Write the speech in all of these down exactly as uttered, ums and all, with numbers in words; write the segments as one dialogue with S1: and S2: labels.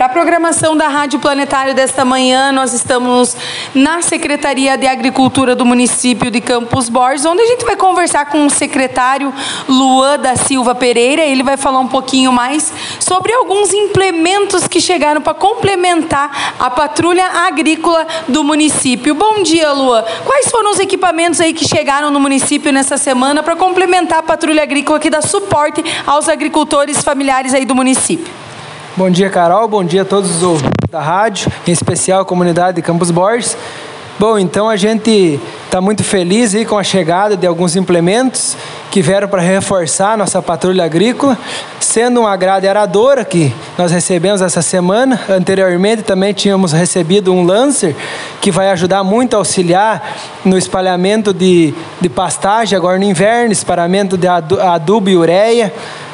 S1: programação da Rádio Planetário desta manhã, nós estamos na Secretaria de Agricultura do município de Campos Borges, onde a gente vai conversar com o secretário Luan da Silva Pereira. Ele vai falar um pouquinho mais sobre alguns implementos que chegaram para complementar a patrulha agrícola do município. Bom dia, Luan. Quais foram os equipamentos aí que chegaram no município nessa semana para complementar a patrulha agrícola que dá suporte aos agricultores familiares aí do município?
S2: Bom dia, Carol. Bom dia a todos os ouvintes da rádio, em especial a comunidade de Campos Borges. Bom, então a gente está muito feliz aí com a chegada de alguns implementos que vieram para reforçar a nossa patrulha agrícola, sendo uma grade aradora que nós recebemos essa semana. Anteriormente também tínhamos recebido um Lancer, que vai ajudar muito a auxiliar no espalhamento de, de pastagem agora no inverno, espalhamento de adubo e ureia.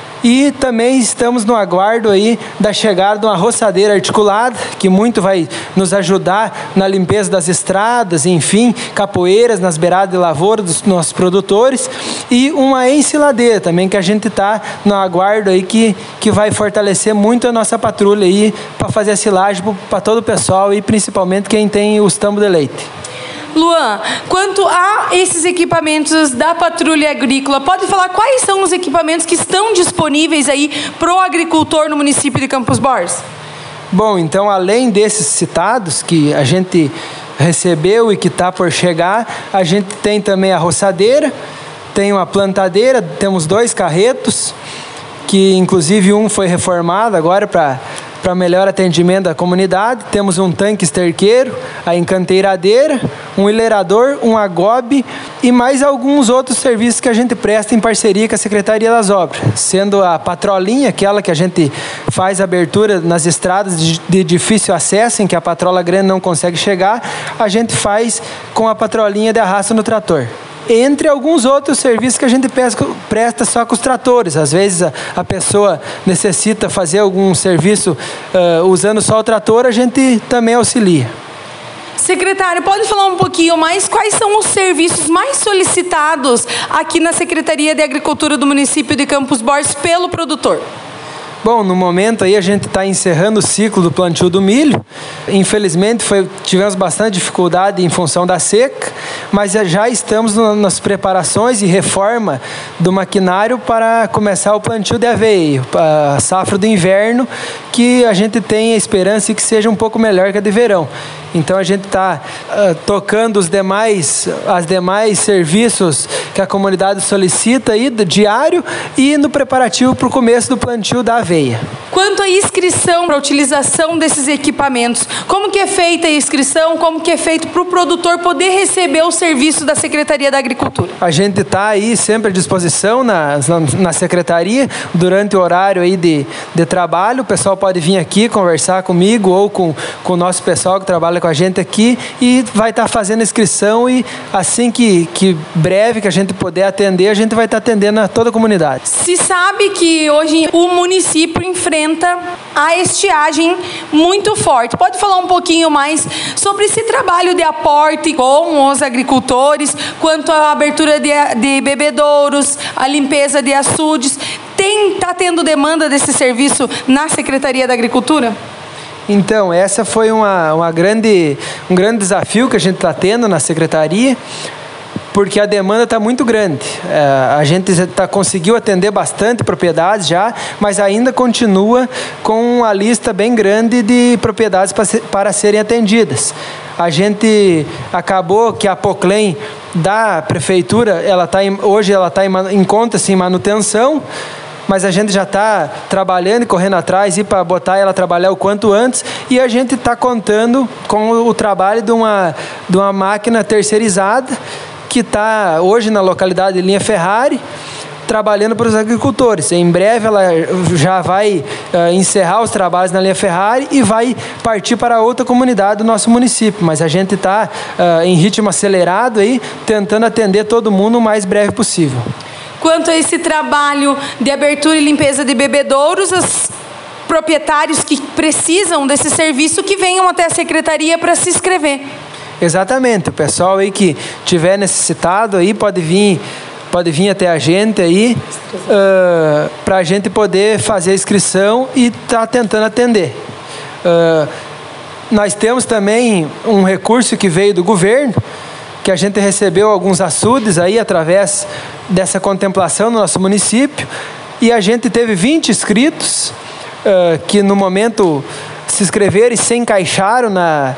S2: E também estamos no aguardo aí da chegada de uma roçadeira articulada, que muito vai nos ajudar na limpeza das estradas, enfim, capoeiras nas beiradas de lavoura dos nossos produtores, e uma ensiladeira também, que a gente está no aguardo aí, que, que vai fortalecer muito a nossa patrulha aí, para fazer a silagem para todo o pessoal e principalmente quem tem os tambos de leite.
S1: Luan, quanto a esses equipamentos da patrulha agrícola, pode falar quais são os equipamentos que estão disponíveis aí para o agricultor no município de Campos Borges?
S2: Bom, então, além desses citados que a gente recebeu e que está por chegar, a gente tem também a roçadeira, tem uma plantadeira, temos dois carretos, que inclusive um foi reformado agora para para melhor atendimento da comunidade. Temos um tanque esterqueiro, a encanteiradeira, um enleirador, um agobe e mais alguns outros serviços que a gente presta em parceria com a Secretaria das Obras, sendo a patrolinha, aquela que a gente faz abertura nas estradas de, de difícil acesso, em que a patrola grande não consegue chegar, a gente faz com a patrolinha de arrasto no trator. Entre alguns outros serviços que a gente presta só com os tratores. Às vezes a, a pessoa necessita fazer algum serviço uh, usando só o trator, a gente também auxilia.
S1: Secretário, pode falar um pouquinho mais quais são os serviços mais solicitados aqui na Secretaria de Agricultura do município de Campos Borges pelo produtor?
S2: Bom, no momento aí a gente está encerrando o ciclo do plantio do milho. Infelizmente foi, tivemos bastante dificuldade em função da seca, mas já estamos no, nas preparações e reforma do maquinário para começar o plantio de aveia, a safra do inverno, que a gente tem a esperança que seja um pouco melhor que a de verão. Então a gente está uh, tocando os demais, as demais serviços que a comunidade solicita aí, do diário, e no preparativo para o começo do plantio da aveia.
S1: Quanto à inscrição para a utilização desses equipamentos, como que é feita a inscrição, como que é feito para o produtor poder receber o serviço da Secretaria da Agricultura?
S2: A gente está aí sempre à disposição na, na, na Secretaria, durante o horário aí de, de trabalho. O pessoal pode vir aqui conversar comigo ou com, com o nosso pessoal que trabalha com a gente aqui e vai estar tá fazendo a inscrição, e assim que, que breve que a gente puder atender, a gente vai estar tá atendendo a toda a comunidade.
S1: Se sabe que hoje o município enfrenta a estiagem muito forte. Pode falar um pouquinho mais sobre esse trabalho de aporte com os agricultores, quanto à abertura de, de bebedouros, a limpeza de açudes? Tem, tá tendo demanda desse serviço na Secretaria da Agricultura?
S2: Então, essa foi uma, uma grande, um grande desafio que a gente está tendo na Secretaria, porque a demanda está muito grande. É, a gente tá, conseguiu atender bastante propriedades já, mas ainda continua com uma lista bem grande de propriedades para, ser, para serem atendidas. A gente acabou que a Poclém da Prefeitura, ela tá em, hoje ela está em, em conta-se em manutenção, mas a gente já está trabalhando e correndo atrás para botar ela a trabalhar o quanto antes, e a gente está contando com o trabalho de uma, de uma máquina terceirizada que está hoje na localidade de Linha Ferrari, trabalhando para os agricultores. Em breve ela já vai uh, encerrar os trabalhos na Linha Ferrari e vai partir para outra comunidade do nosso município, mas a gente está uh, em ritmo acelerado aí, tentando atender todo mundo o mais breve possível.
S1: Quanto a esse trabalho de abertura e limpeza de bebedouros, os proprietários que precisam desse serviço que venham até a Secretaria para se inscrever.
S2: Exatamente, o pessoal aí que tiver necessitado aí pode vir, pode vir até a gente aí uh, para a gente poder fazer a inscrição e estar tá tentando atender. Uh, nós temos também um recurso que veio do governo, que a gente recebeu alguns açudes aí através dessa contemplação no nosso município, e a gente teve vinte inscritos uh, que no momento se inscreveram e se encaixaram na,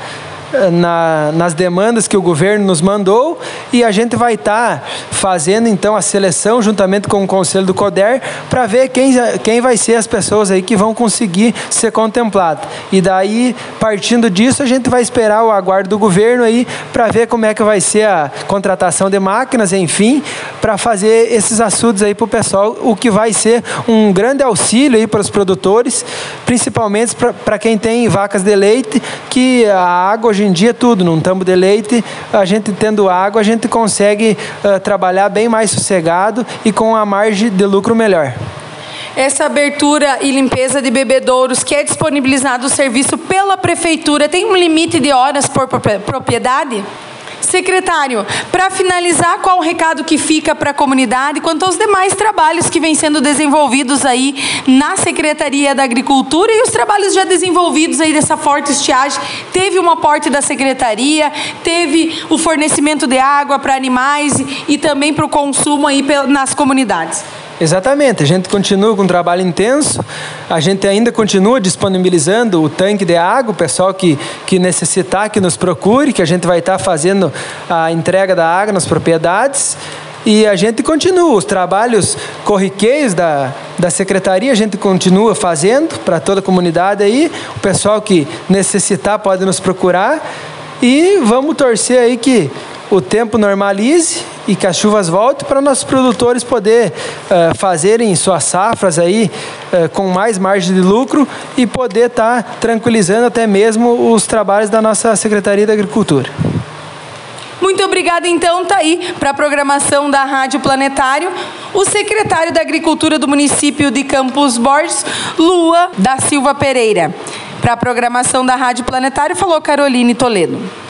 S2: na, nas demandas que o governo nos mandou, e a gente vai estar tá fazendo então a seleção juntamente com o Conselho do CODER para ver quem, quem vai ser as pessoas aí que vão conseguir ser contempladas. E daí, partindo disso, a gente vai esperar o aguardo do governo aí para ver como é que vai ser a contratação de máquinas, enfim, para fazer esses açudes aí para o pessoal, o que vai ser um grande auxílio aí para os produtores, principalmente para quem tem vacas de leite, que a água hoje em dia é tudo, num tambo de leite, a gente tendo água, a gente consegue uh, trabalhar bem mais sossegado e com a margem de lucro melhor.
S1: Essa abertura e limpeza de bebedouros, que é disponibilizado o serviço pela prefeitura, tem um limite de horas por propriedade? Secretário, para finalizar, qual o recado que fica para a comunidade quanto aos demais trabalhos que vêm sendo desenvolvidos aí na Secretaria da Agricultura e os trabalhos já desenvolvidos aí dessa forte estiagem? Teve um aporte da Secretaria, teve o fornecimento de água para animais e também para o consumo aí nas comunidades.
S2: Exatamente, a gente continua com um trabalho intenso, a gente ainda continua disponibilizando o tanque de água, o pessoal que, que necessitar, que nos procure, que a gente vai estar fazendo a entrega da água nas propriedades, e a gente continua, os trabalhos corriqueiros da, da Secretaria, a gente continua fazendo para toda a comunidade aí, o pessoal que necessitar pode nos procurar, e vamos torcer aí que o tempo normalize e que as chuvas voltem para nossos produtores poder uh, fazerem suas safras aí uh, com mais margem de lucro e poder estar tá tranquilizando até mesmo os trabalhos da nossa Secretaria da Agricultura.
S1: Muito obrigada, então, tá aí para a programação da Rádio Planetário, o secretário da Agricultura do município de Campos Borges, Lua da Silva Pereira. Para a programação da Rádio Planetário, falou Caroline Toledo.